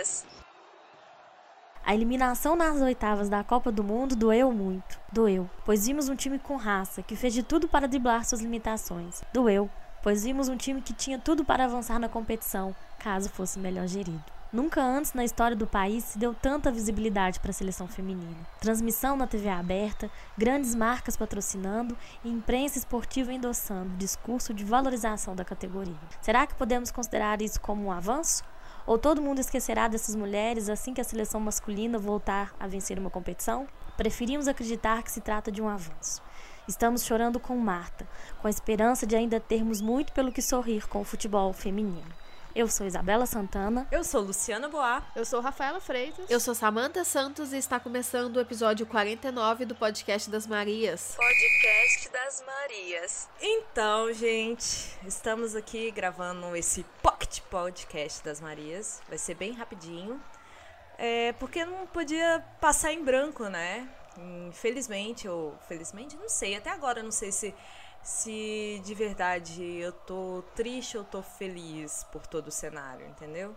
Marias. A eliminação nas oitavas da Copa do Mundo doeu muito. Doeu, pois vimos um time com raça, que fez de tudo para driblar suas limitações. Doeu, pois vimos um time que tinha tudo para avançar na competição, caso fosse melhor gerido. Nunca antes na história do país se deu tanta visibilidade para a seleção feminina. Transmissão na TV aberta, grandes marcas patrocinando e imprensa esportiva endossando o discurso de valorização da categoria. Será que podemos considerar isso como um avanço? Ou todo mundo esquecerá dessas mulheres assim que a seleção masculina voltar a vencer uma competição? Preferimos acreditar que se trata de um avanço. Estamos chorando com Marta, com a esperança de ainda termos muito pelo que sorrir com o futebol feminino. Eu sou Isabela Santana. Eu sou Luciana Boá. Eu sou Rafaela Freitas. Eu sou Samantha Santos e está começando o episódio 49 do Podcast das Marias. Podcast das Marias. Então, gente, estamos aqui gravando esse Pocket Podcast das Marias. Vai ser bem rapidinho. Porque não podia passar em branco, né? Infelizmente ou felizmente, não sei. Até agora eu não sei se de verdade eu tô triste ou tô feliz por todo o cenário, entendeu?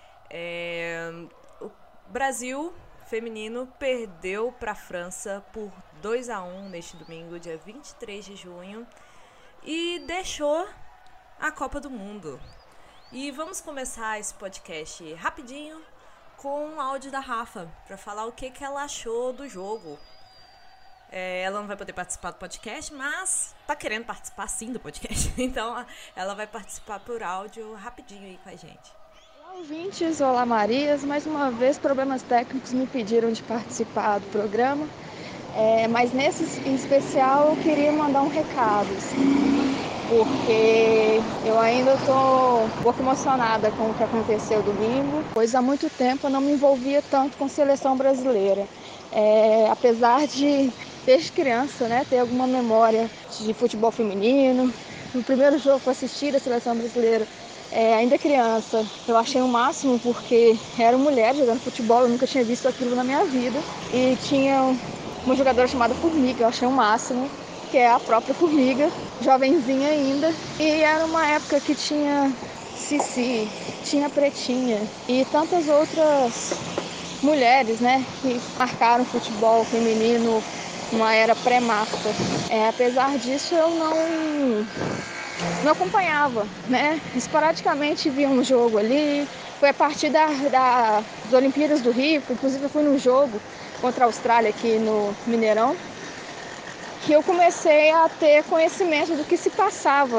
O Brasil feminino perdeu para a França por 2-1 neste domingo, dia 23 de junho, e deixou a Copa do Mundo. E vamos começar esse podcast rapidinho com um áudio da Rafa, para falar o que ela achou do jogo. Ela não vai poder participar do podcast, mas tá querendo participar sim do podcast. Então ela vai participar por áudio rapidinho aí com a gente. Olá, ouvintes, olá Marias. Mais uma vez, problemas técnicos me pediram de participar do programa. Mas nesse em especial eu queria mandar um recado, assim, porque eu ainda estou um pouco emocionada com o que aconteceu domingo, pois há muito tempo eu não me envolvia tanto com seleção brasileira. Apesar de, desde criança, né, ter alguma memória de futebol feminino, no primeiro jogo que eu assisti da seleção brasileira, ainda criança, eu achei o máximo porque era mulher jogando futebol, eu nunca tinha visto aquilo na minha vida, e tinha uma jogadora chamada Formiga, eu achei o máximo, que é a própria Formiga, jovenzinha ainda, e era uma época que tinha Cici, tinha Pretinha e tantas outras mulheres, né, que marcaram o futebol feminino numa era pré-Marta. Apesar disso, eu não acompanhava, né, esporadicamente via um jogo ali. Foi a partir das Olimpíadas do Rio, que inclusive eu fui num jogo contra a Austrália aqui no Mineirão, que eu comecei a ter conhecimento do que se passava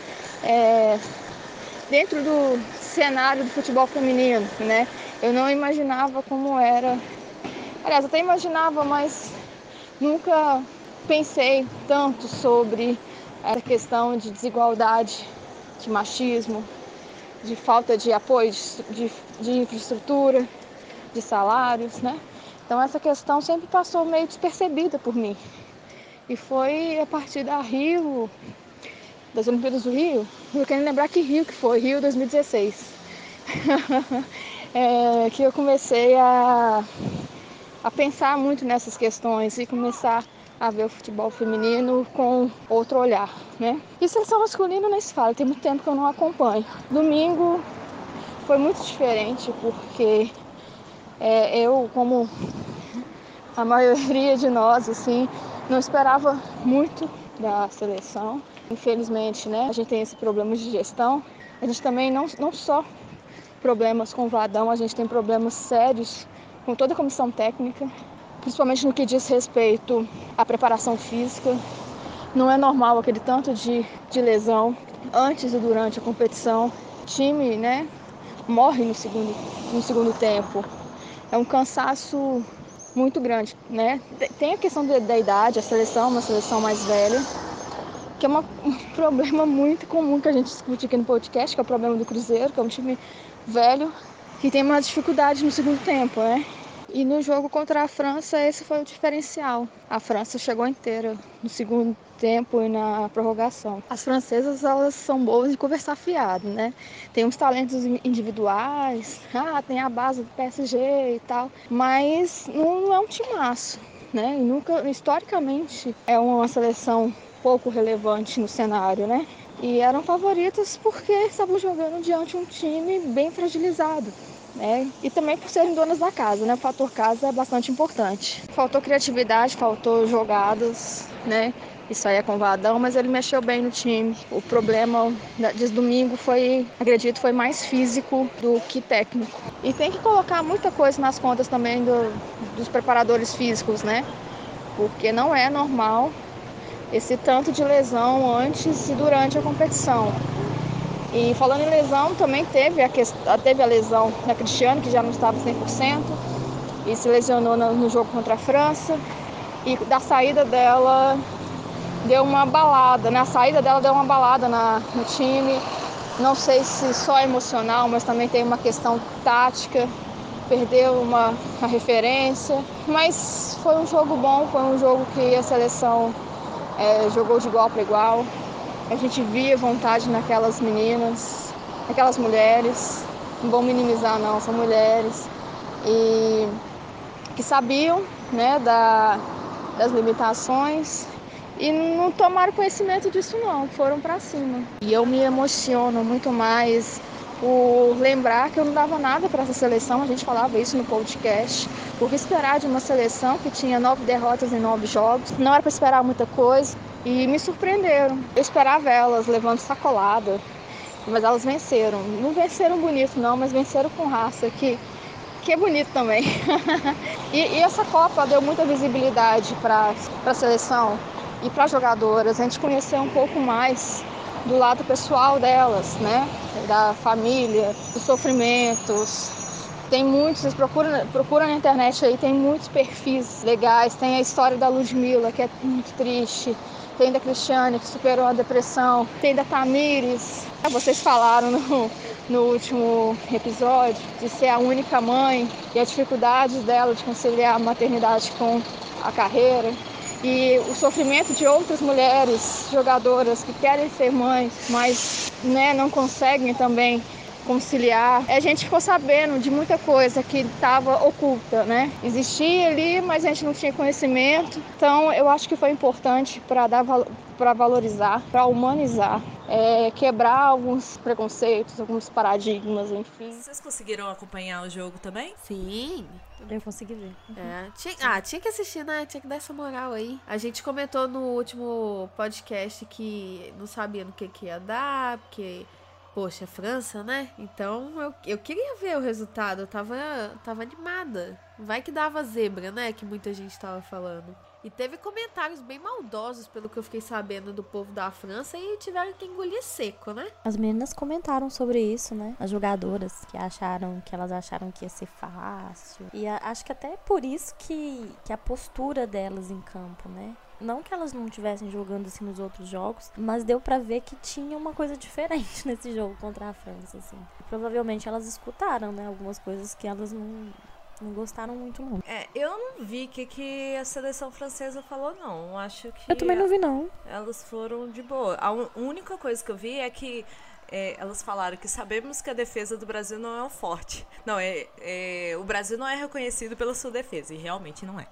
dentro do cenário do futebol feminino, né? Eu não imaginava como era. Aliás, até imaginava, mas nunca pensei tanto sobre a questão de desigualdade, de machismo, de falta de apoio, de infraestrutura, de salários, né? Então essa questão sempre passou meio despercebida por mim. E foi a partir das Olimpíadas do Rio, eu quero lembrar que Rio que foi, Rio 2016, que eu comecei a pensar muito nessas questões e começar a ver o futebol feminino com outro olhar, né? E seleção masculina nem se fala, tem muito tempo que eu não acompanho. Domingo foi muito diferente porque eu, como a maioria de nós, assim, não esperava muito da seleção. Infelizmente, né, a gente tem esse problema de gestão. A gente também não só problemas com o Vadão, a gente tem problemas sérios com toda a comissão técnica, principalmente no que diz respeito à preparação física. Não é normal aquele tanto de lesão antes e durante a competição. O time, né, morre no segundo tempo. É um cansaço muito grande, né? Tem a questão da idade, a seleção, uma seleção mais velha, que é um problema muito comum que a gente discute aqui no podcast, que é o problema do Cruzeiro, que é um time velho, que tem uma dificuldade no segundo tempo, né? E no jogo contra a França, esse foi o diferencial. A França chegou inteira no segundo tempo e na prorrogação. As francesas, elas são boas de conversar fiado, né? Tem uns talentos individuais, tem a base do PSG e tal, mas não é um timaço, né? E nunca, historicamente, é uma seleção pouco relevante no cenário, né? E eram favoritas porque estavam jogando diante de um time bem fragilizado. né? E também por serem donas da casa, né? O fator casa é bastante importante. Faltou criatividade, faltou jogadas, né? Isso aí é com o Vadão, mas ele mexeu bem no time. O problema de domingo foi, acredito, foi mais físico do que técnico. E tem que colocar muita coisa nas contas também dos preparadores físicos, né? Porque não é normal esse tanto de lesão antes e durante a competição. E falando em lesão, também teve a lesão da Cristiane, que já não estava 100%, e se lesionou no jogo contra a França. E da saída dela deu uma balada, né? A saída dela deu uma balada no time. Não sei se só emocional, mas também tem uma questão tática. Perdeu uma referência. Mas foi um jogo bom, foi um jogo que a seleção jogou de igual para igual. A gente via vontade naquelas meninas, naquelas mulheres. Não vão minimizar não, são mulheres. E que sabiam, né, das limitações. E não tomaram conhecimento disso não, foram para cima. E eu me emociono muito mais por lembrar que eu não dava nada para essa seleção, a gente falava isso no podcast, porque esperar de uma seleção que tinha 9 derrotas em 9 jogos, não era para esperar muita coisa, e me surpreenderam. Eu esperava elas levando sacolada, mas elas venceram. Não venceram bonito não, mas venceram com raça, que é bonito também. E essa Copa deu muita visibilidade para a seleção e para as jogadoras. A gente conheceu um pouco mais do lado pessoal delas, né? Da família, dos sofrimentos. Tem muitos, vocês procuram na internet aí, tem muitos perfis legais. Tem a história da Ludmilla, que é muito triste. Tem da Cristiane, que superou a depressão. Tem da Tamires. Vocês falaram no último episódio de ser a única mãe e a dificuldade dela de conciliar a maternidade com a carreira. E o sofrimento de outras mulheres jogadoras que querem ser mães, mas né, não conseguem também conciliar. A gente ficou sabendo de muita coisa que estava oculta, né? Existia ali, mas a gente não tinha conhecimento. Então, eu acho que foi importante para valorizar, para humanizar, quebrar alguns preconceitos, alguns paradigmas, enfim. Vocês conseguiram acompanhar o jogo também? Sim. Eu consegui ver. Tinha que assistir, né? Tinha que dar essa moral aí. A gente comentou no último podcast que não sabia no que ia dar, porque, poxa, França, né? Então eu queria ver o resultado, eu tava animada. Vai que dava zebra, né? Que muita gente tava falando. E teve comentários bem maldosos, pelo que eu fiquei sabendo, do povo da França, e tiveram que engolir seco, né? As meninas comentaram sobre isso, né? As jogadoras que elas acharam que ia ser fácil. E acho que até é por isso que a postura delas em campo, né? Não que elas não estivessem jogando assim nos outros jogos, mas deu pra ver que tinha uma coisa diferente nesse jogo contra a França, assim. Provavelmente elas escutaram, né? Algumas coisas que elas não gostaram muito, não. Eu não vi o que a seleção francesa falou, não. Acho que... Eu também não vi, não. Elas foram de boa. A única coisa que eu vi é que elas falaram que sabemos que a defesa do Brasil não é um forte. Não, o Brasil não é reconhecido pela sua defesa, e realmente não é.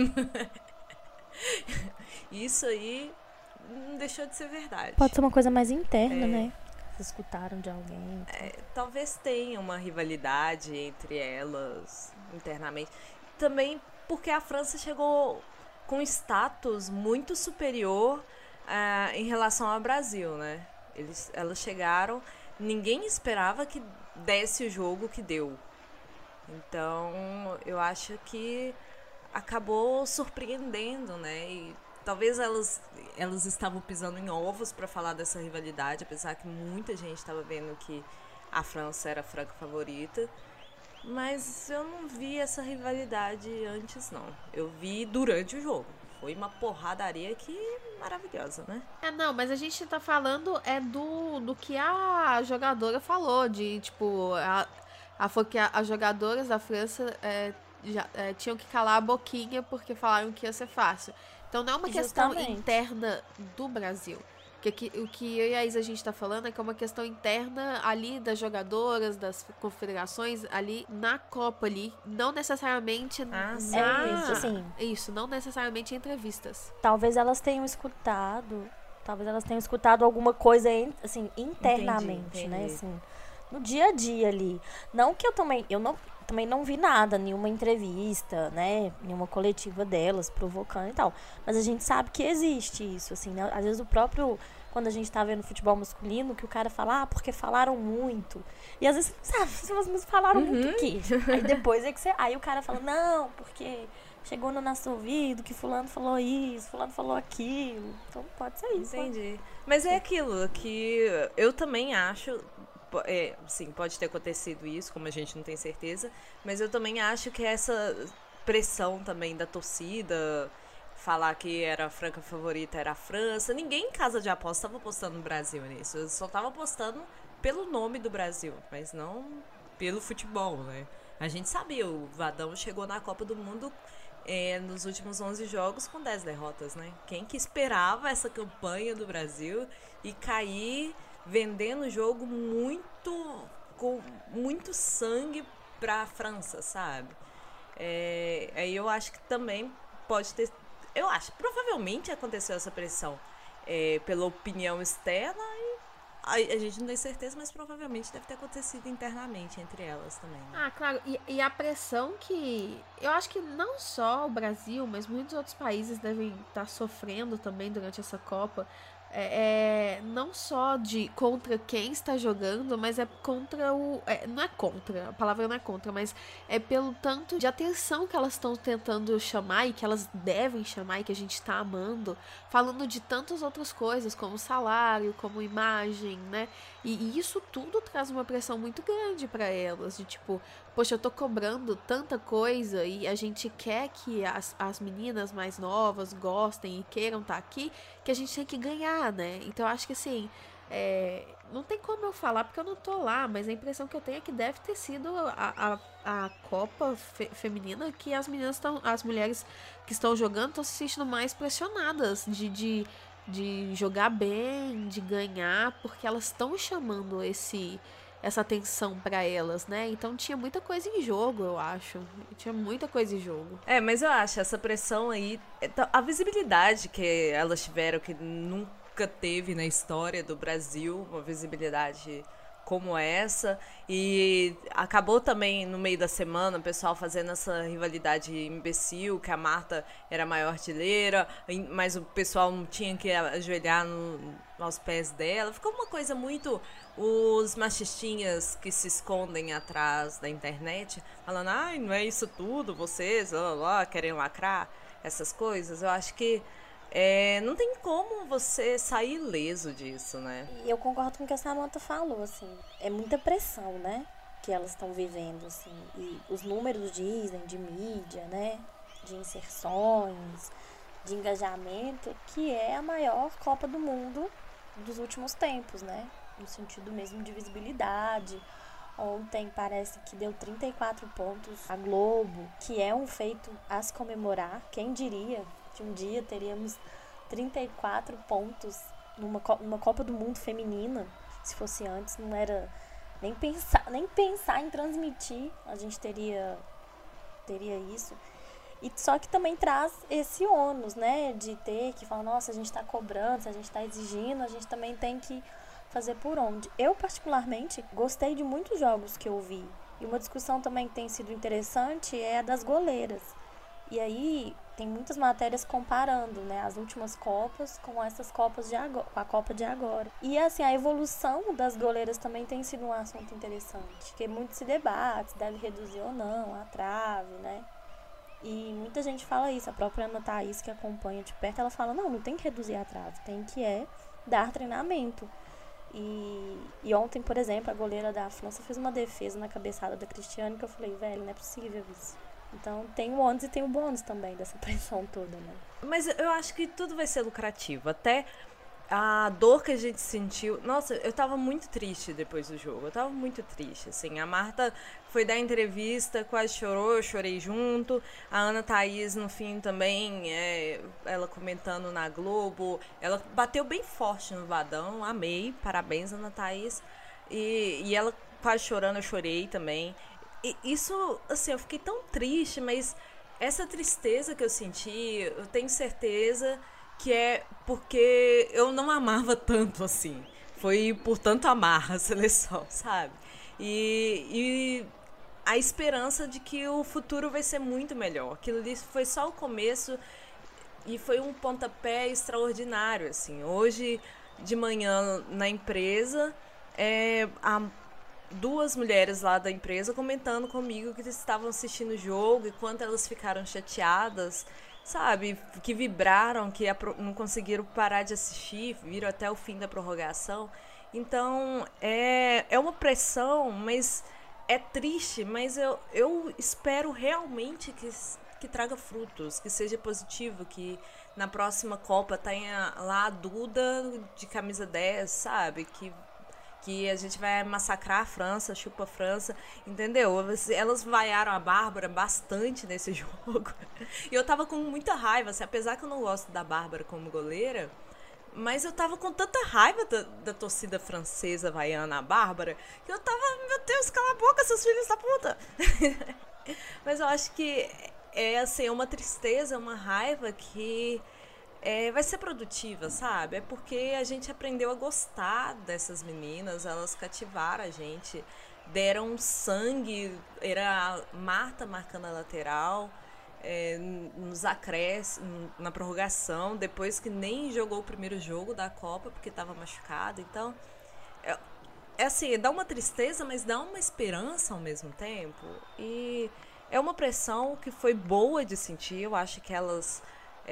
Isso aí não deixou de ser verdade. Pode ser uma coisa mais interna, né? Escutaram de alguém. Talvez tenha uma rivalidade entre elas internamente. Também porque a França chegou com status muito superior em relação ao Brasil, né? Elas chegaram, ninguém esperava que desse o jogo que deu. Então, eu acho que acabou surpreendendo, né? E talvez elas estavam pisando em ovos para falar dessa rivalidade, apesar que muita gente estava vendo que a França era a franca favorita. Mas eu não vi essa rivalidade antes, não. Eu vi durante o jogo. Foi uma porradaria que maravilhosa, né? Não, mas a gente tá falando do que a jogadora falou, de tipo, foi que as jogadoras da França tinham que calar a boquinha porque falaram que ia ser fácil. Então não é uma questão interna do Brasil. O que eu e a Isa a gente tá falando é que é uma questão interna ali das jogadoras, das confederações, ali na Copa ali. Não necessariamente isso, assim. Isso, não necessariamente em entrevistas. Talvez elas tenham escutado alguma coisa assim, internamente, entendi. né? Assim, no dia a dia ali. Não que eu também não vi nada, nenhuma entrevista, né, nenhuma coletiva delas provocando e tal, mas a gente sabe que existe isso, assim, né? Às vezes o próprio, quando a gente tá vendo futebol masculino, que o cara fala, porque falaram muito, e às vezes, sabe, mas falaram muito o quê? Aí depois aí o cara fala, não, porque chegou no nosso ouvido que fulano falou isso, fulano falou aquilo, então pode ser isso. Entendi. Mas é aquilo que eu também acho, sim, pode ter acontecido isso, como a gente não tem certeza, mas eu também acho que essa pressão também da torcida, falar que era a franca favorita era a França, ninguém em casa de aposta estava apostando no Brasil nisso, eu só estava apostando pelo nome do Brasil, mas não pelo futebol, né? A gente sabia, o Vadão chegou na Copa do Mundo nos últimos 11 jogos com 10 derrotas, né? Quem que esperava essa campanha do Brasil e cair vendendo o jogo com muito sangue pra França, sabe? Aí eu acho que também pode ter... Eu acho, provavelmente aconteceu essa pressão pela opinião externa e a gente não tem certeza, mas provavelmente deve ter acontecido internamente entre elas também. Né? Ah, claro. E a pressão que... Eu acho que não só o Brasil, mas muitos outros países devem estar sofrendo também durante essa Copa. Não só contra quem está jogando, mas é contra não é contra, a palavra não é contra, mas é pelo tanto de atenção que elas estão tentando chamar e que elas devem chamar e que a gente está amando, falando de tantas outras coisas, como salário, como imagem, né? E isso tudo traz uma pressão muito grande para elas, de tipo, poxa, eu tô cobrando tanta coisa e a gente quer que as meninas mais novas gostem e queiram estar aqui, que a gente tem que ganhar, né? Então eu acho que assim, não tem como eu falar porque eu não tô lá, mas a impressão que eu tenho é que deve ter sido a Copa feminina que as mulheres que estão jogando estão se sentindo mais pressionadas de jogar bem, de ganhar, porque elas estão chamando essa atenção pra elas, né? Então tinha muita coisa em jogo, eu acho. Tinha muita coisa em jogo. Mas eu acho, essa pressão aí, a visibilidade que elas tiveram, que nunca teve na história do Brasil, uma visibilidade como essa, e acabou também no meio da semana o pessoal fazendo essa rivalidade imbecil, que a Marta era a maior artilheira, mas o pessoal não tinha que ajoelhar aos pés dela. Ficou uma coisa muito... Os machistinhas que se escondem atrás da internet, falando, não é isso tudo, vocês querem lacrar, essas coisas. Eu acho que não tem como você sair ileso disso, né? E eu concordo com o que a Samantha falou, assim. É muita pressão, né? Que elas estão vivendo, assim. E os números dizem de mídia, né? De inserções, de engajamento, que é a maior Copa do Mundo dos últimos tempos, né? No sentido mesmo de visibilidade. Ontem parece que deu 34 pontos a Globo, que é um feito a se comemorar. Quem diria que um dia teríamos 34 pontos numa Copa do Mundo feminina? Se fosse antes, não era nem pensar em transmitir, a gente teria isso. E só que também traz esse ônus, né, de ter que falar, nossa, a gente está cobrando, se a gente está exigindo, a gente também tem que fazer por onde. Eu, particularmente, gostei de muitos jogos que eu vi. E uma discussão também que tem sido interessante é a das goleiras. E aí, tem muitas matérias comparando, né, as últimas Copas com essas Copas de agora, com a Copa de agora. E, assim, a evolução das goleiras também tem sido um assunto interessante. Porque muito se debate, se deve reduzir ou não a trave, né? E muita gente fala isso. A própria Ana Thaís, que acompanha de perto, ela fala, não tem que reduzir a trave, tem que dar treinamento. E ontem, por exemplo, a goleira da França fez uma defesa na cabeçada da Cristiane que eu falei, velho, não é possível isso. Então tem o ônus e tem o bônus também dessa pressão toda, né? Mas eu acho que tudo vai ser lucrativo. Até a dor que a gente sentiu... Nossa, eu tava muito triste depois do jogo. Eu tava muito triste, assim. A Marta foi dar entrevista, quase chorou, eu chorei junto. A Ana Thaís, no fim, também, ela comentando na Globo. Ela bateu bem forte no Vadão. Amei. Parabéns, Ana Thaís. E ela quase chorando, eu chorei também. E isso, assim, eu fiquei tão triste, mas essa tristeza que eu senti, eu tenho certeza que é porque eu não amava tanto assim. Foi por tanto amar a seleção, sabe? E a esperança de que o futuro vai ser muito melhor. Aquilo ali foi só o começo e foi um pontapé extraordinário, assim. Hoje, de manhã, na empresa, há 2 mulheres lá da empresa comentando comigo que estavam assistindo o jogo e quanto elas ficaram chateadas, sabe? Que vibraram, que não conseguiram parar de assistir, viram até o fim da prorrogação. Então, é uma pressão, mas é triste, mas eu espero realmente que traga frutos, que seja positivo, que na próxima Copa tenha lá a Duda de camisa 10, sabe? Que a gente vai massacrar a França, chupa a França, entendeu? Elas vaiaram a Bárbara bastante nesse jogo. E eu tava com muita raiva, assim, apesar que eu não gosto da Bárbara como goleira, mas eu tava com tanta raiva da torcida francesa vaiando a Bárbara, que eu tava, meu Deus, cala a boca, seus filhos da puta! Mas eu acho que assim, uma tristeza, uma raiva que vai ser produtiva, sabe? É porque a gente aprendeu a gostar dessas meninas, elas cativaram a gente, deram sangue, era a Marta marcando a lateral, nos acréscimos, na prorrogação, depois que nem jogou o primeiro jogo da Copa porque estava machucada. Então, assim, dá uma tristeza, mas dá uma esperança ao mesmo tempo. E é uma pressão que foi boa de sentir. Eu acho que elas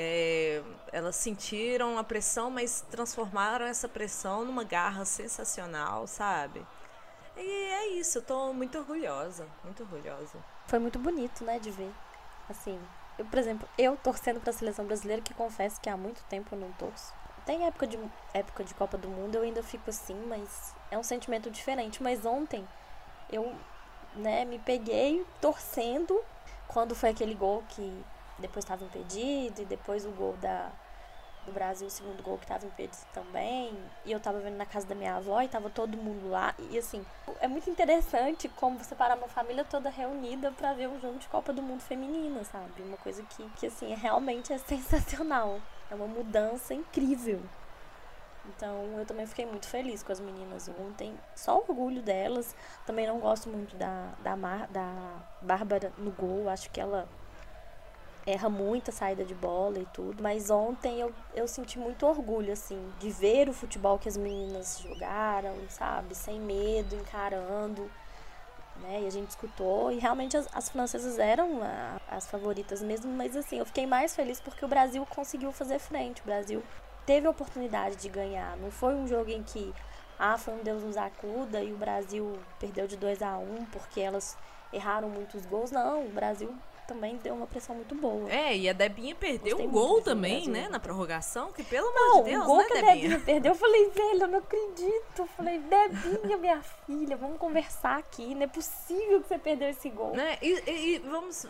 sentiram a pressão, mas transformaram essa pressão numa garra sensacional, sabe? E é isso, eu tô muito orgulhosa, muito orgulhosa. Foi muito bonito, né, de ver. Assim, por exemplo, eu torcendo pra seleção brasileira, que confesso que há muito tempo eu não torço. Tem época de Copa do Mundo, eu ainda fico assim, mas é um sentimento diferente. Mas ontem, eu, me peguei torcendo quando foi aquele gol que depois estava impedido, e depois o gol do Brasil, o segundo gol que estava impedido também, e eu tava vendo na casa da minha avó e tava todo mundo lá, e assim, é muito interessante como você parar uma família toda reunida pra ver um jogo de Copa do Mundo feminina, sabe? Uma coisa que assim, realmente é sensacional, é uma mudança incrível. Então eu também fiquei muito feliz com as meninas ontem, só orgulho delas. Também não gosto muito da Bárbara no gol, acho que ela erra muito a saída de bola e tudo, mas ontem eu senti muito orgulho, assim, de ver o futebol que as meninas jogaram, sabe, sem medo, encarando, né, e a gente escutou, e realmente as francesas eram as favoritas mesmo, mas assim, eu fiquei mais feliz porque o Brasil conseguiu fazer frente, o Brasil teve a oportunidade de ganhar, não foi um jogo em que, foi um Deus nos acuda e o Brasil perdeu de 2-1 porque elas erraram muitos gols, não, o Brasil também deu uma pressão muito boa. E a Debinha perdeu um gol também, né, na prorrogação, que pelo amor de Deus, o gol, né, que a Debinha perdeu, eu falei, velho, eu não acredito. Eu falei, Debinha, minha filha, vamos conversar aqui, não é possível que você perdeu esse gol. Né, e vamos,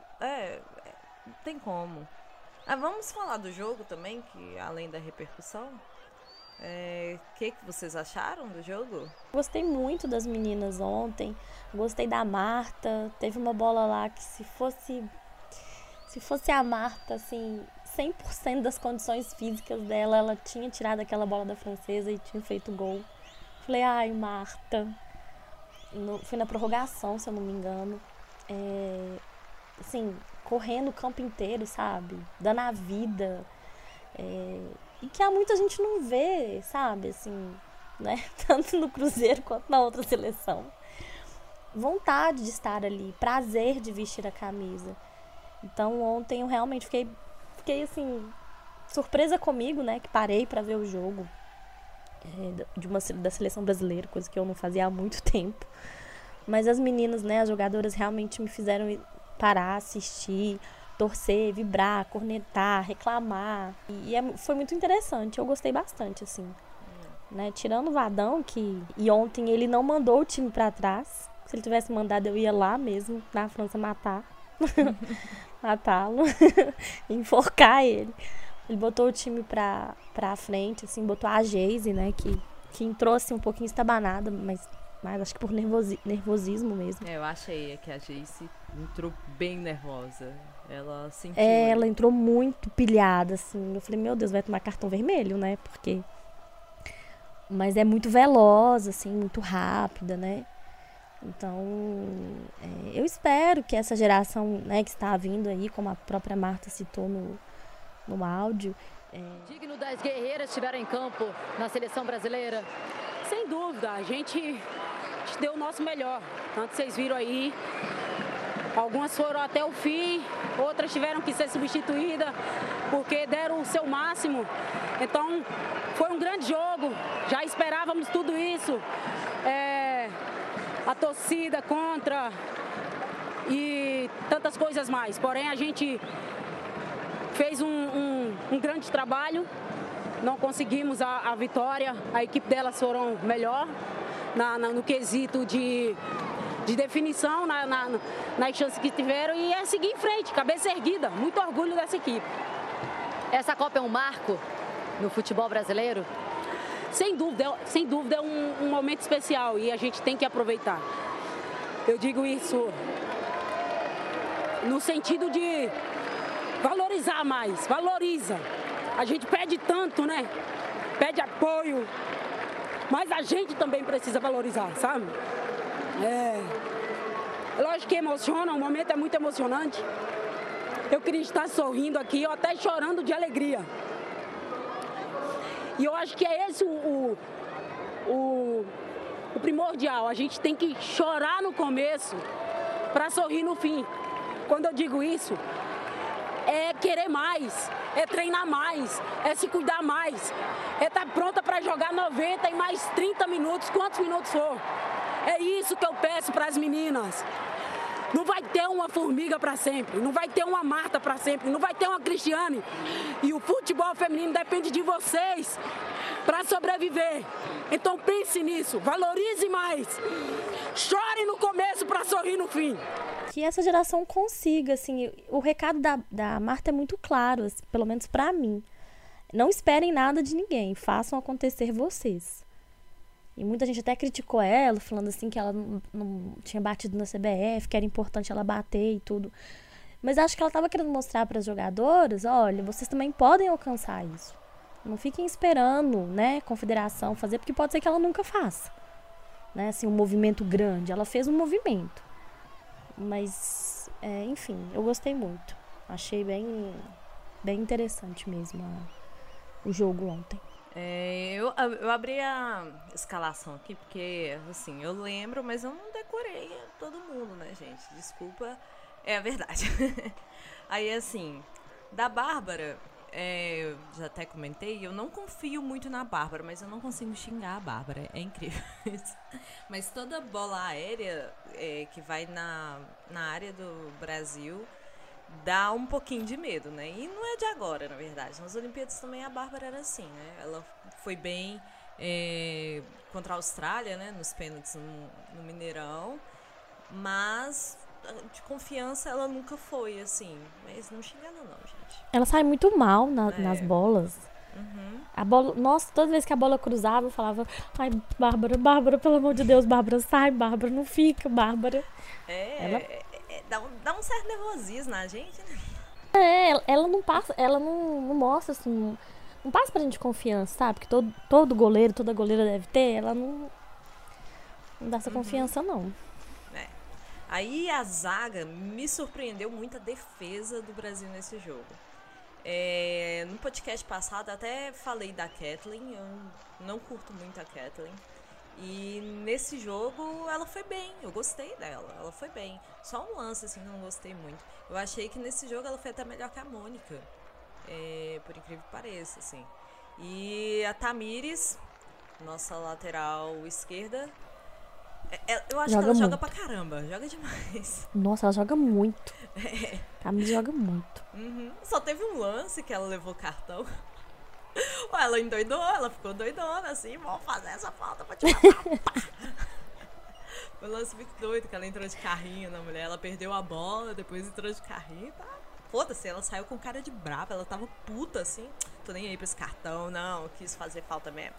não tem como. Vamos falar do jogo também, que além da repercussão, o que vocês acharam do jogo? Gostei muito das meninas ontem, gostei da Marta, teve uma bola lá que se fosse a Marta, assim, 100% das condições físicas dela, ela tinha tirado aquela bola da francesa e tinha feito gol. Falei, ai, Marta. Foi na prorrogação, se eu não me engano. Assim, correndo o campo inteiro, sabe? Dando a vida. E que há muita gente não vê, sabe? Assim, né? Tanto no Cruzeiro quanto na outra seleção. Vontade de estar ali, prazer de vestir a camisa. Então ontem eu realmente fiquei assim, surpresa comigo, né? Que parei pra ver o jogo da seleção brasileira, coisa que eu não fazia há muito tempo. Mas as meninas, né? As jogadoras realmente me fizeram parar, assistir, torcer, vibrar, cornetar, reclamar. E foi muito interessante, eu gostei bastante, assim. Né? Tirando o Vadão, e ontem ele não mandou o time pra trás. Se ele tivesse mandado, eu ia lá mesmo, na França, matá-lo, enforcar ele. Ele botou o time pra frente, assim, botou a Geise, né, que entrou, assim, um pouquinho estabanada, mas acho que por nervosismo mesmo. Eu achei que a Geise entrou bem nervosa. Ela sentiu. Ela entrou muito pilhada, assim. Eu falei, meu Deus, vai tomar cartão vermelho, né, porque... Mas é muito veloz, assim, muito rápida, né? Então, eu espero que essa geração, né, que está vindo aí, como a própria Marta citou no áudio... Digno das guerreiras estiveram em campo na seleção brasileira? Sem dúvida, a gente deu o nosso melhor. Tanto vocês viram aí, algumas foram até o fim, outras tiveram que ser substituídas porque deram o seu máximo. Então, foi um grande jogo, já esperávamos tudo isso. A torcida contra e tantas coisas mais. Porém, a gente fez um grande trabalho, não conseguimos a vitória, a equipe delas foram melhor no quesito de definição, nas chances que tiveram, e é seguir em frente, cabeça erguida, muito orgulho dessa equipe. Essa Copa é um marco no futebol brasileiro? Sem dúvida é um momento especial e a gente tem que aproveitar. Eu digo isso no sentido de valorizar mais, valoriza. A gente pede tanto, né? Pede apoio, mas a gente também precisa valorizar, sabe? Lógico que emociona, o momento é muito emocionante. Eu queria estar sorrindo aqui, ou até chorando de alegria. E eu acho que é esse o primordial. A gente tem que chorar no começo para sorrir no fim. Quando eu digo isso, é querer mais, é treinar mais, é se cuidar mais, é estar pronta para jogar 90 e mais 30 minutos, quantos minutos for. É isso que eu peço para as meninas. Não vai ter uma Formiga para sempre, não vai ter uma Marta para sempre, não vai ter uma Cristiane. E o futebol feminino depende de vocês para sobreviver. Então pense nisso, valorize mais. Chore no começo para sorrir no fim. Que essa geração consiga, assim, o recado da Marta é muito claro, assim, pelo menos para mim. Não esperem nada de ninguém, façam acontecer vocês. E muita gente até criticou ela, falando assim que ela não tinha batido na CBF, que era importante ela bater e tudo. Mas acho que ela estava querendo mostrar para as jogadoras, olha, vocês também podem alcançar isso. Não fiquem esperando, né, confederação fazer, porque pode ser que ela nunca faça. Né, assim, um movimento grande. Ela fez um movimento. Mas, enfim, eu gostei muito. Achei bem interessante mesmo o jogo ontem. Eu abri a escalação aqui porque, assim, eu lembro, mas eu não decorei todo mundo, né, gente? Desculpa, é a verdade. Aí, assim, da Bárbara, já até comentei, eu não confio muito na Bárbara, mas eu não consigo xingar a Bárbara, é incrível isso. Mas toda bola aérea que vai na área do Brasil dá um pouquinho de medo, né? E não é de agora, na verdade. Nas Olimpíadas também a Bárbara era assim, né? Ela foi bem contra a Austrália, né? Nos pênaltis no Mineirão. Mas de confiança ela nunca foi, assim. Mas não xingando não, gente. Ela sai muito mal nas bolas. Uhum. A bola, nossa, toda vez que a bola cruzava, eu falava, ai, Bárbara, pelo amor de Deus, Bárbara, sai, Bárbara, não fica, Bárbara. Dá um certo nervosismo na gente, né? Ela não passa, ela não mostra, assim, não passa pra gente confiança, sabe? Porque todo goleiro, toda goleira deve ter, ela não dá essa confiança, não. Aí a zaga me surpreendeu muito a defesa do Brasil nesse jogo. No podcast passado até falei da Kathleen, eu não curto muito a Kathleen. E nesse jogo ela foi bem, eu gostei dela, ela foi bem. Só um lance assim que eu não gostei muito. Eu achei que nesse jogo ela foi até melhor que a Mônica, por incrível que pareça, assim. E a Tamires, nossa lateral esquerda, eu acho que ela joga pra caramba, joga demais. Nossa, ela joga muito. Tamires joga muito. Uhum. Só teve um lance que ela levou cartão. Ela endoidou, ela ficou doidona, assim, vamos fazer essa falta pra te matar. Foi um lance muito doido, que ela entrou de carrinho na mulher, ela perdeu a bola, depois entrou de carrinho, tá? Foda-se, ela saiu com cara de brava, ela tava puta, assim, tô nem aí pra esse cartão, não, quis fazer falta mesmo.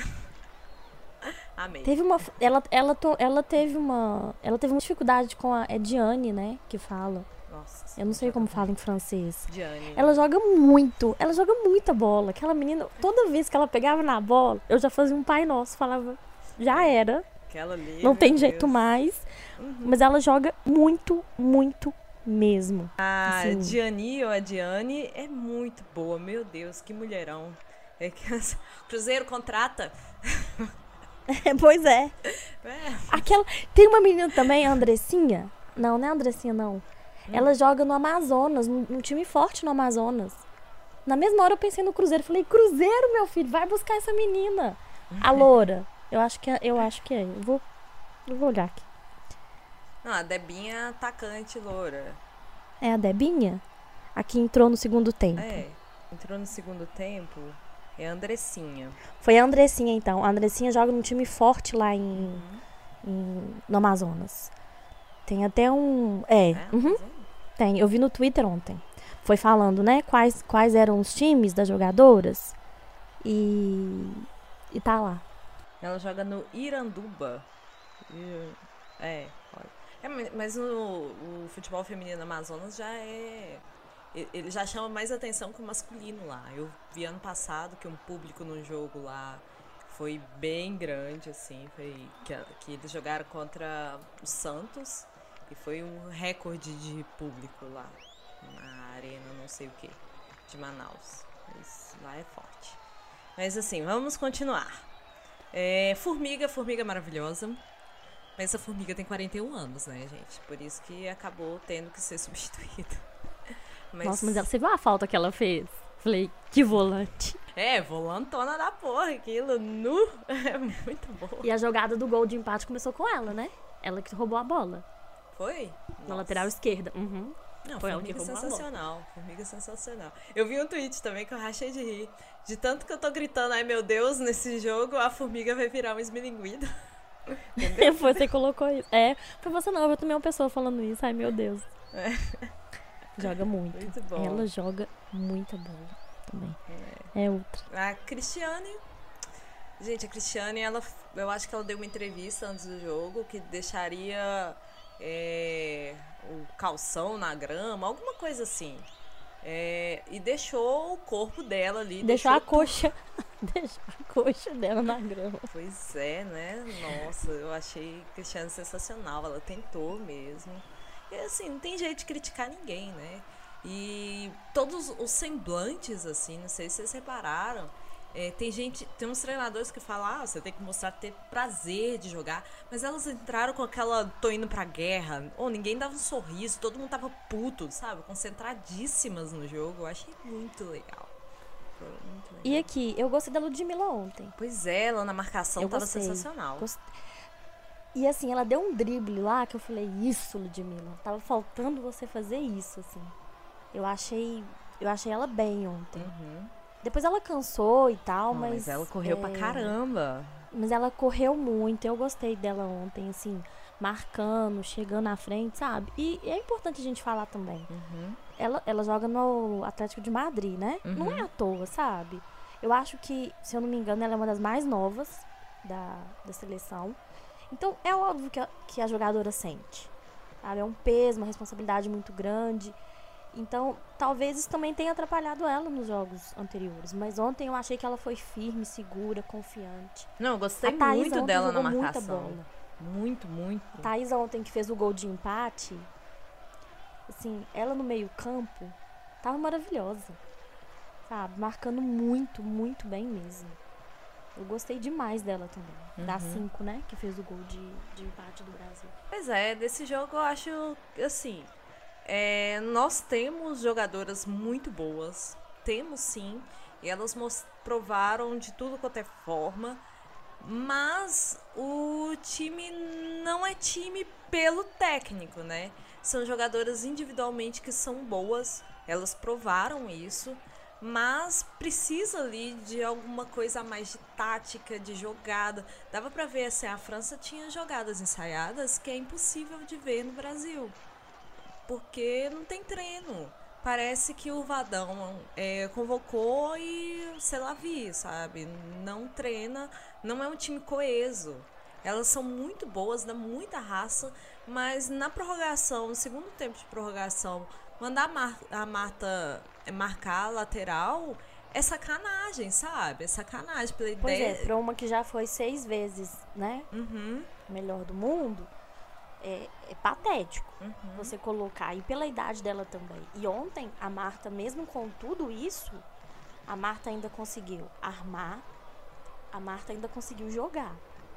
Amei. Ela teve uma dificuldade com a Diane, né, que fala. Nossa, eu não sei como fala em francês. Diane. Ela joga muita bola. Aquela menina, toda vez que ela pegava na bola, eu já fazia um Pai Nosso, falava, já era. Aquela ali, Não tem meu jeito Deus. mais. Mas ela joga muito, muito mesmo. A Assim. Diani, ou a Diane, é muito boa. Meu Deus, que mulherão. É que o Cruzeiro contrata. Pois é. É. Aquela... Tem uma menina também, a Andressinha. Não é a Andressinha, não. Ela joga no Amazonas, num time forte no Amazonas. Na mesma hora eu pensei no Cruzeiro. Falei, Cruzeiro, meu filho, vai buscar essa menina. A loura. Eu acho que é. Eu vou olhar aqui. Não, a Debinha é atacante loura. É a Debinha? Aqui entrou no segundo tempo. É, entrou no segundo tempo. É a Andressinha. Foi a Andressinha, então. A Andressinha joga num time forte lá no Amazonas. Tem até um... tem. Eu vi no Twitter ontem. Foi falando, né, quais eram os times das jogadoras. E tá lá. Ela joga no Iranduba. Mas o futebol feminino do Amazonas já é... Ele já chama mais atenção que o masculino lá. Eu vi ano passado que um público no jogo lá foi bem grande, assim. Foi que eles jogaram contra o Santos e foi um recorde de público lá na arena, não sei o que, de Manaus. Mas lá é forte. Mas assim, vamos continuar. Formiga maravilhosa. Mas essa formiga tem 41 anos, né, gente? Por isso que acabou tendo que ser substituída. Nossa, mas você viu a falta que ela fez? Falei, que volante. Volantona da porra, aquilo nu. É muito bom. E a jogada do gol de empate começou com ela, né? Ela que roubou a bola. Foi? Na lateral esquerda. Não, foi ela que formiga roubou sensacional. Formiga sensacional. Eu vi um tweet também que eu rachei de rir. De tanto que eu tô gritando, ai meu Deus, nesse jogo a formiga vai virar um esmilinguido. Entendeu? Você colocou isso. Foi você não, eu também uma pessoa falando isso. Ai, meu Deus. Joga muito. Muito bom. Ela joga muita bola também. É outra. A Cristiane... Gente, a Cristiane, eu acho que ela deu uma entrevista antes do jogo que deixaria o calção na grama, alguma coisa assim. E deixou o corpo dela ali. Deixou a coxa dela na grama. Pois é, né? Nossa, eu achei a Cristiane sensacional. Ela tentou mesmo. E assim, não tem jeito de criticar ninguém, né? E todos os semblantes, assim, não sei se vocês repararam. Tem uns treinadores que falam, você tem que mostrar ter prazer de jogar. Mas elas entraram com aquela, tô indo pra guerra. Ninguém dava um sorriso, todo mundo tava puto, sabe? Concentradíssimas no jogo. Eu achei muito legal. Foi muito legal. E aqui, eu gostei da Ludmilla ontem. Pois é, ela na marcação Eu tava gostei. sensacional. E assim, ela deu um drible lá que eu falei, isso, Ludmilla. Tava faltando você fazer isso, assim. Eu achei ela bem ontem. Depois ela cansou e tal, mas ela correu pra caramba. Mas ela correu muito. Eu gostei dela ontem, assim, marcando, chegando à frente, sabe? E é importante a gente falar também. Ela joga no Atlético de Madrid, né? Não é à toa, sabe? Eu acho que, se eu não me engano, ela é uma das mais novas da seleção. Então, é óbvio que a jogadora sente. Sabe? É um peso, uma responsabilidade muito grande. Então, talvez isso também tenha atrapalhado ela nos jogos anteriores. Mas ontem eu achei que ela foi firme, segura, confiante. Não, eu gostei A Thaís muito ontem dela na jogou marcação. muita bola. Muito, muito. A Thaís ontem que fez o gol de empate, assim, ela no meio campo, tava maravilhosa. Sabe? Marcando muito, muito bem mesmo. Eu gostei demais dela também. Da 5, né? Que fez o gol de empate do Brasil. Pois é, desse jogo eu acho, assim... nós temos jogadoras muito boas. Temos sim. E elas provaram de tudo quanto é forma. Mas o time não é time pelo técnico, né? São jogadoras individualmente que são boas. Elas provaram isso. Mas precisa ali de alguma coisa a mais de tática, de jogada. Dava pra ver assim, a França tinha jogadas ensaiadas que é impossível de ver no Brasil. Porque não tem treino. Parece que o Vadão convocou e sei lá vi, sabe? Não treina, não é um time coeso. Elas são muito boas, dá muita raça, mas na prorrogação, no segundo tempo de prorrogação, mandar a Marta marcar a lateral é sacanagem, sabe? É sacanagem pela Pois ideia. pra uma que já foi 6 vezes, né? melhor do mundo, é patético você colocar. E pela idade dela também. E ontem, a Marta, mesmo com tudo isso, a Marta ainda conseguiu armar, a Marta ainda conseguiu jogar.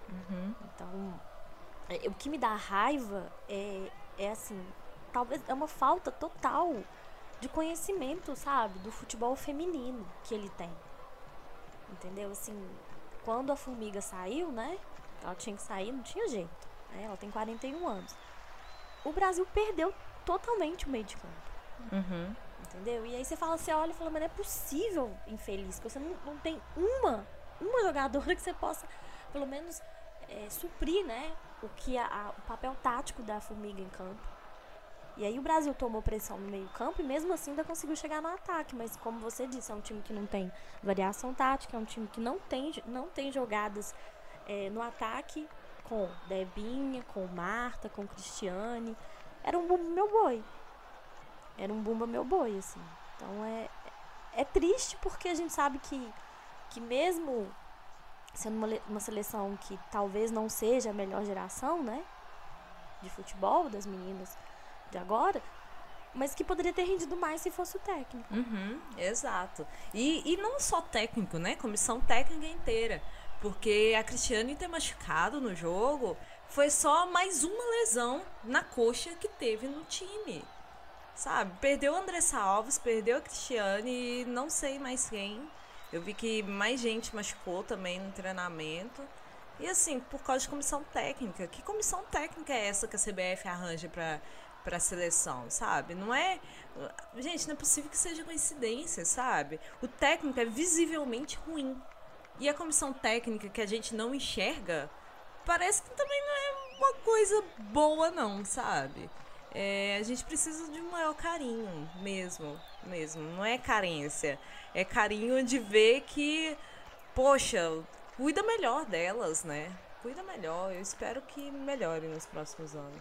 Então, o que me dá raiva é assim, talvez é uma falta total de conhecimento, sabe, do futebol feminino que ele tem. Entendeu? Assim, quando a Formiga saiu, né, ela tinha que sair, não tinha jeito, né? Ela tem 41 anos. O Brasil perdeu totalmente o meio de campo. Entendeu? E aí você fala, você olha e fala, mas não é possível, infeliz, que você não tem uma jogadora que você possa, pelo menos, suprir, né, o papel tático da Formiga em campo. E aí o Brasil tomou pressão no meio campo e mesmo assim ainda conseguiu chegar no ataque. Mas como você disse, é um time que não tem variação tática, é um time que não tem jogadas no ataque com Debinha, com Marta, com Cristiane. Era um bumba meu boi. Era um bumba meu boi, assim. Então é triste porque a gente sabe que mesmo sendo uma seleção que talvez não seja a melhor geração, né, de futebol das meninas de agora, mas que poderia ter rendido mais se fosse o técnico. Exato. E não só técnico, né? Comissão técnica inteira. Porque a Cristiane ter machucado no jogo foi só mais uma lesão na coxa que teve no time. Sabe? Perdeu a Andressa Alves, perdeu a Cristiane e não sei mais quem. Eu vi que mais gente machucou também no treinamento. E assim, por causa de comissão técnica. Que comissão técnica é essa que a CBF arranja pra seleção, sabe? Não é... Gente, não é possível que seja coincidência, sabe? O técnico é visivelmente ruim. E a comissão técnica que a gente não enxerga, parece que também não é uma coisa boa não, sabe? A gente precisa de um maior carinho mesmo. Não é carência. É carinho de ver que, poxa, cuida melhor delas, né? Cuida melhor. Eu espero que melhore nos próximos anos.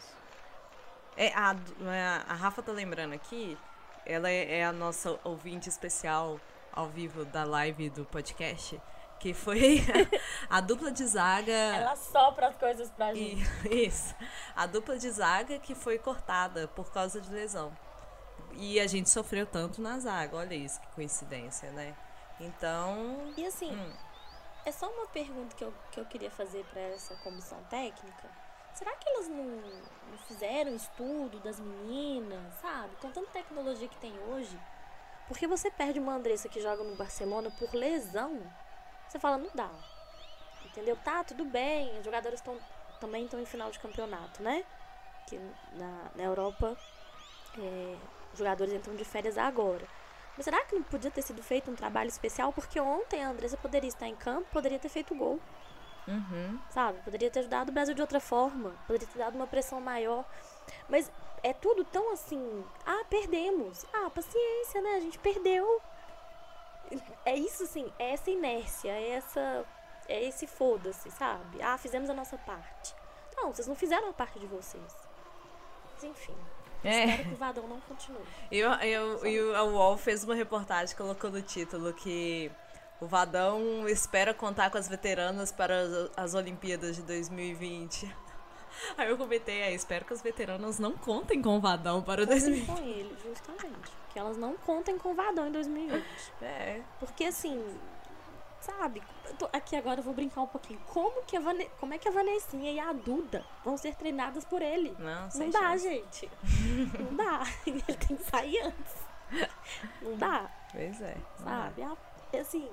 A Rafa tá lembrando aqui, ela é a nossa ouvinte especial ao vivo da live do podcast, que foi a dupla de zaga... Ela sopra as coisas pra gente. Isso. A dupla de zaga que foi cortada por causa de lesão. E a gente sofreu tanto na zaga. Olha isso, que coincidência, né? Então... E assim, é só uma pergunta que eu queria fazer pra essa comissão técnica. Será que elas não fizeram estudo das meninas, sabe? Com tanta tecnologia que tem hoje. Porque você perde uma Andressa que joga no Barcelona por lesão, você fala, não dá. Entendeu? Tá, tudo bem, as jogadoras também estão em final de campeonato, né? Que na Europa, os jogadores entram de férias agora. Mas será que não podia ter sido feito um trabalho especial? Porque ontem a Andressa poderia estar em campo, poderia ter feito gol. Sabe? Poderia ter ajudado o Brasil de outra forma. Poderia ter dado uma pressão maior. Mas é tudo tão assim... perdemos. Paciência, né? A gente perdeu. É isso, assim. É essa inércia. É esse foda-se, sabe? Fizemos a nossa parte. Não, vocês não fizeram a parte de vocês. Mas enfim. Espero que o Vadão não continue. E a UOL fez uma reportagem colocando no título que... O Vadão espera contar com as veteranas para as Olimpíadas de 2020. Aí eu comentei, espero que as veteranas não contem com o Vadão para 2020. Com ele, justamente. Que elas não contem com o Vadão em 2020. Porque assim, sabe, aqui agora eu vou brincar um pouquinho. Como é que a Vanessinha e a Duda vão ser treinadas por ele? Não dá, gente. Não dá. Ele tem que sair antes. Não dá. Pois é. Sabe? Assim,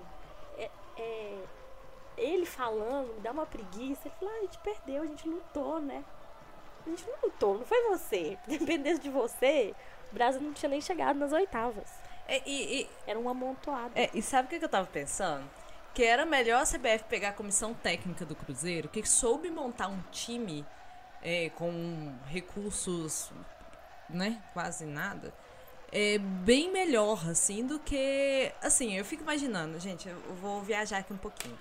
ele falando, me dá uma preguiça. Ele fala, a gente perdeu, a gente lutou, né? A gente não lutou, não foi você. Dependendo de você, o Brasil não tinha nem chegado nas oitavas. Era um amontoado. E sabe o que eu tava pensando? Que era melhor a CBF pegar a comissão técnica do Cruzeiro, que soube montar um time com recursos, né, quase nada, bem melhor, assim, do que... Assim, eu fico imaginando, gente, eu vou viajar aqui um pouquinho.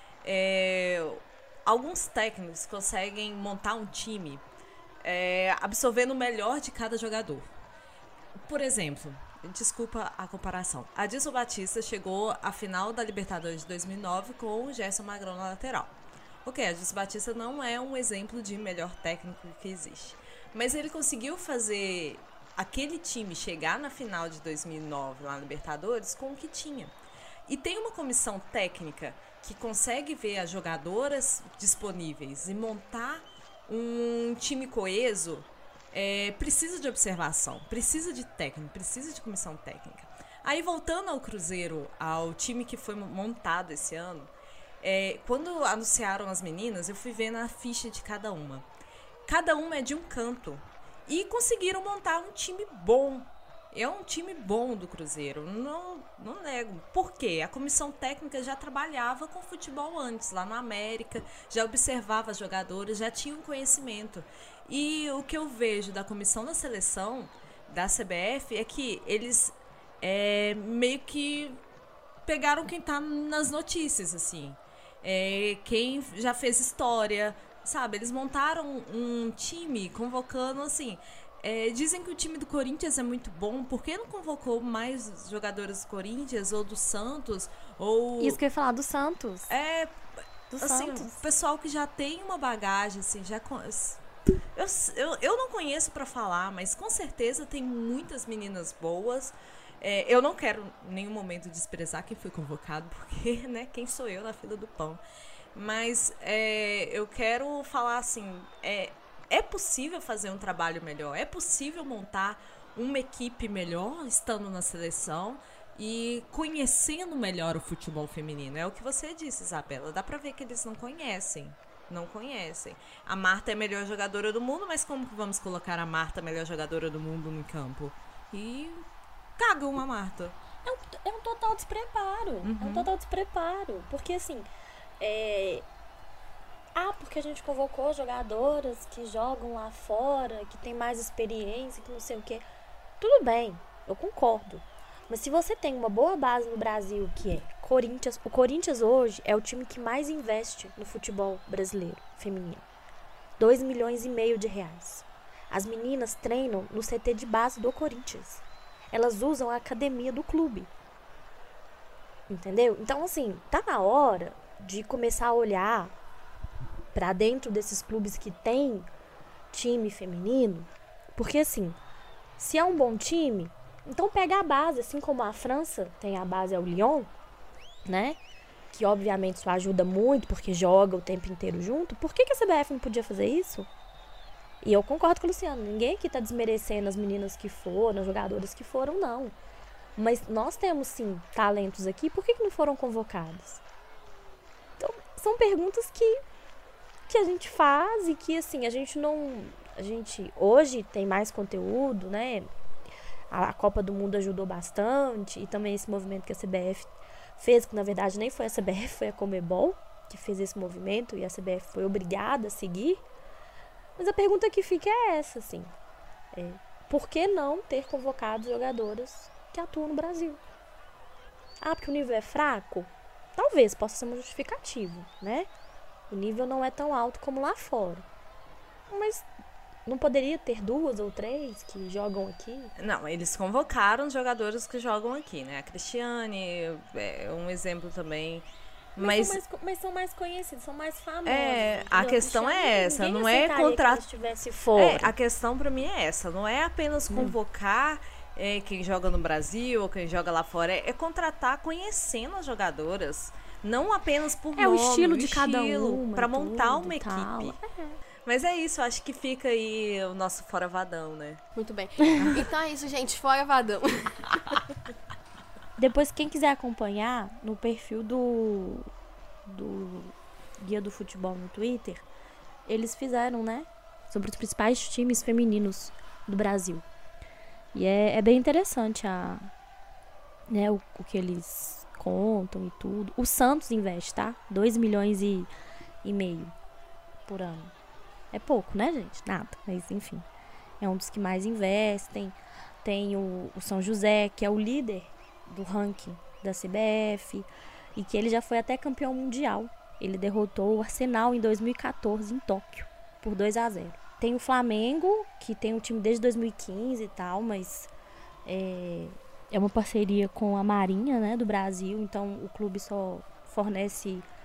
Alguns técnicos conseguem montar um time absorvendo o melhor de cada jogador. Por exemplo, desculpa a comparação, a Adilson Batista chegou à final da Libertadores de 2009 com o Gerson Magrão na lateral. Ok, a Edson Batista não é um exemplo de melhor técnico que existe. Mas ele conseguiu fazer aquele time chegar na final de 2009 lá na Libertadores com o que tinha. E tem uma comissão técnica que consegue ver as jogadoras disponíveis e montar um time coeso. Precisa de observação, precisa de técnico, precisa de comissão técnica. Aí, voltando ao Cruzeiro, ao time que foi montado esse ano, quando anunciaram as meninas, eu fui vendo a ficha de cada uma. Cada uma é de um canto. E conseguiram montar um time bom. É um time bom do Cruzeiro, não nego. Por quê? A comissão técnica já trabalhava com futebol antes, lá no América, já observava as jogadoras, já tinha um conhecimento. E o que eu vejo da comissão da seleção, da CBF, é que eles meio que pegaram quem tá nas notícias, assim. Quem já fez história, sabe? Eles montaram um time convocando, assim... dizem que o time do Corinthians é muito bom. Por que não convocou mais jogadores do Corinthians ou do Santos? Ou... Isso que eu ia falar do Santos. Do assim, Santos. o pessoal que já tem uma bagagem, assim, já eu não conheço pra falar, mas com certeza tem muitas meninas boas. Eu não quero em nenhum momento desprezar quem foi convocado, porque, né, quem sou eu na fila do pão? Mas eu quero falar assim, é possível fazer um trabalho melhor, é possível montar uma equipe melhor estando na seleção e conhecendo melhor o futebol feminino. É o que você disse, Isabela, dá pra ver que eles não conhecem. A Marta é a melhor jogadora do mundo, mas como que vamos colocar a Marta, a melhor jogadora do mundo, no campo? E cagam a Marta. É um total despreparo. Uhum. É um total despreparo. Porque assim, porque a gente convocou jogadoras que jogam lá fora, que tem mais experiência, que não sei o quê. Tudo bem, eu concordo. Mas se você tem uma boa base no Brasil, que é Corinthians... O Corinthians hoje é o time que mais investe no futebol brasileiro feminino. 2,5 milhões de reais. As meninas treinam no CT de base do Corinthians. Elas usam a academia do clube. Entendeu? Então, assim, tá na hora de começar a olhar pra dentro desses clubes que tem time feminino. Porque, assim, se é um bom time, então pega a base. Assim como a França tem a base ao Lyon, né? Que, obviamente, isso ajuda muito, porque joga o tempo inteiro junto. Por que a CBF não podia fazer isso? E eu concordo com o Luciano. Ninguém aqui tá desmerecendo as meninas que foram, as jogadoras que foram, não. Mas nós temos, sim, talentos aqui. Por que não foram convocados? Então, são perguntas que a gente faz e que, assim, a gente hoje tem mais conteúdo, né? A Copa do Mundo ajudou bastante. E também esse movimento que a CBF fez, que na verdade nem foi a CBF, foi a Conmebol que fez esse movimento. E a CBF foi obrigada a seguir. Mas a pergunta que fica é essa, assim. Por que não ter convocado jogadoras que atuam no Brasil? Porque o nível é fraco? Talvez possa ser um justificativo, né? O nível não é tão alto como lá fora. Mas não poderia ter 2 ou 3 que jogam aqui? Não, eles convocaram jogadores que jogam aqui, né? A Cristiane é um exemplo também. Mas são mais conhecidos, são mais famosos. A questão é essa, não é contratar. A questão pra mim é essa, não é apenas convocar quem joga no Brasil ou quem joga lá fora, é contratar conhecendo as jogadoras, não apenas por nome, o estilo de cada uma, pra montar uma tal. equipe. Mas é isso, acho que fica aí o nosso Fora Vadão, né? Muito bem. Então é isso, gente, Fora Vadão. Depois, quem quiser acompanhar no perfil do Guia do Futebol no Twitter, eles fizeram, né? Sobre os principais times femininos do Brasil. E é bem interessante né, o que eles contam e tudo. O Santos investe, tá? 2,5 milhões por ano. É pouco, né, gente? Nada. Mas, enfim. É um dos que mais investem. Tem o São José, que é o líder do ranking da CBF. E que ele já foi até campeão mundial. Ele derrotou o Arsenal em 2014, em Tóquio, por 2-0. Tem o Flamengo, que tem um time desde 2015 e tal, mas é uma parceria com a Marinha, né, do Brasil. Então, o clube só fornece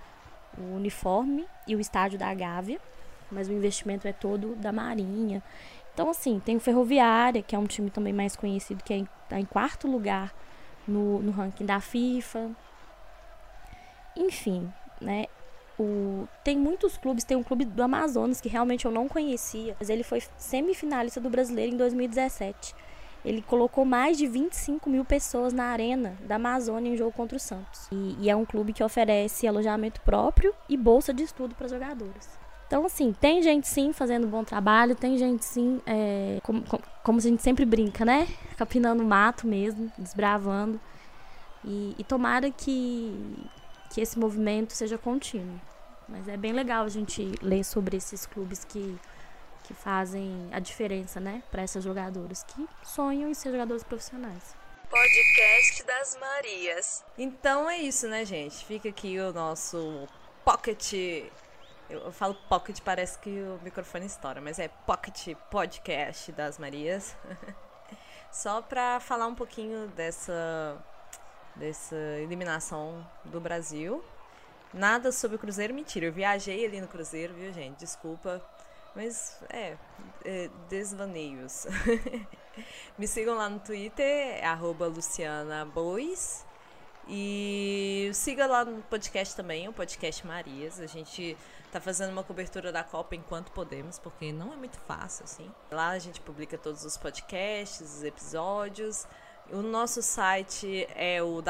o uniforme e o estádio da Gávea, mas o investimento é todo da Marinha. Então, assim, tem o Ferroviária, que é um time também mais conhecido, que está em 4º lugar no ranking da FIFA. Enfim, né? Tem muitos clubes, tem um clube do Amazonas que realmente eu não conhecia, mas ele foi semifinalista do Brasileiro em 2017. Ele colocou mais de 25 mil pessoas na arena da Amazônia em jogo contra o Santos. E é um clube que oferece alojamento próprio e bolsa de estudo para jogadores. Então, assim, tem gente sim fazendo bom trabalho, tem gente sim, como a gente sempre brinca, né? Capinando mato mesmo, desbravando. E tomara que esse movimento seja contínuo. Mas é bem legal a gente ler sobre esses clubes que fazem a diferença, né? Para essas jogadoras que sonham em ser jogadores profissionais. Podcast das Marias. Então é isso, né, gente? Fica aqui o nosso pocket. Eu falo pocket, parece que o microfone estoura, mas é Pocket Podcast das Marias. Só pra falar um pouquinho dessa eliminação do Brasil. Nada sobre o Cruzeiro, mentira. Eu viajei ali no Cruzeiro, viu, gente? Desculpa. Mas, desvaneios. Me sigam lá no Twitter, @LucianaBois. E siga lá no podcast também, o Podcast Marias. A gente tá fazendo uma cobertura da Copa enquanto podemos, porque não é muito fácil, assim. Lá a gente publica todos os podcasts, os episódios. O nosso site é o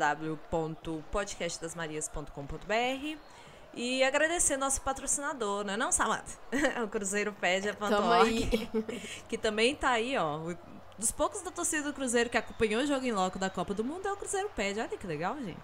www.podcastdasmarias.com.br. E agradecer nosso patrocinador, não, Samantha? O CruzeiroPedia.org, que também tá aí, ó. Dos poucos da torcida do Cruzeiro que acompanhou o jogo em loco da Copa do Mundo é o CruzeiroPedia. Olha que legal, gente.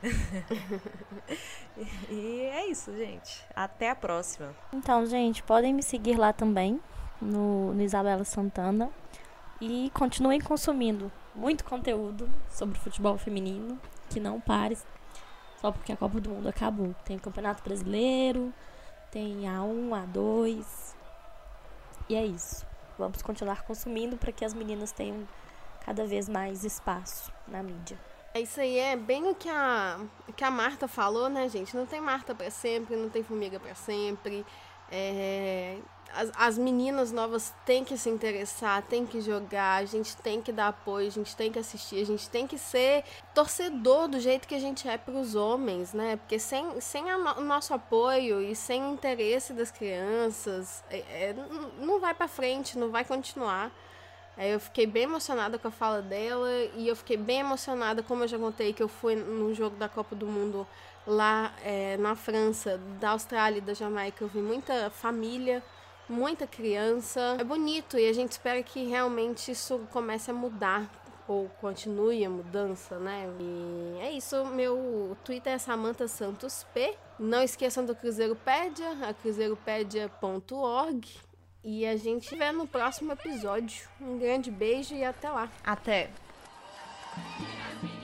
E é isso, gente. Até a próxima. Então, gente, podem me seguir lá também, no Isabela Santana. E continuem consumindo muito conteúdo sobre futebol feminino, que não pare só porque a Copa do Mundo acabou. Tem o Campeonato Brasileiro, tem A1, A2, e é isso. Vamos continuar consumindo para que as meninas tenham cada vez mais espaço na mídia. É isso aí, é bem o que a Marta falou, né, gente? Não tem Marta para sempre, não tem formiga para sempre. As meninas novas têm que se interessar, têm que jogar, a gente tem que dar apoio, a gente tem que assistir, a gente tem que ser torcedor do jeito que a gente é para os homens, né? Porque sem o nosso apoio e sem o interesse das crianças, não vai para frente, não vai continuar. Eu fiquei bem emocionada com a fala dela e eu fiquei bem emocionada, como eu já contei, que eu fui no jogo da Copa do Mundo lá na França, da Austrália e da Jamaica. Eu vi muita família, muita criança. É bonito e a gente espera que realmente isso comece a mudar ou continue a mudança, né? E é isso, meu Twitter é Samantha Santos P. Não esqueçam do CruzeiroPedia, a cruzeiropedia.org. E a gente se vê no próximo episódio. Um grande beijo e até lá. Até!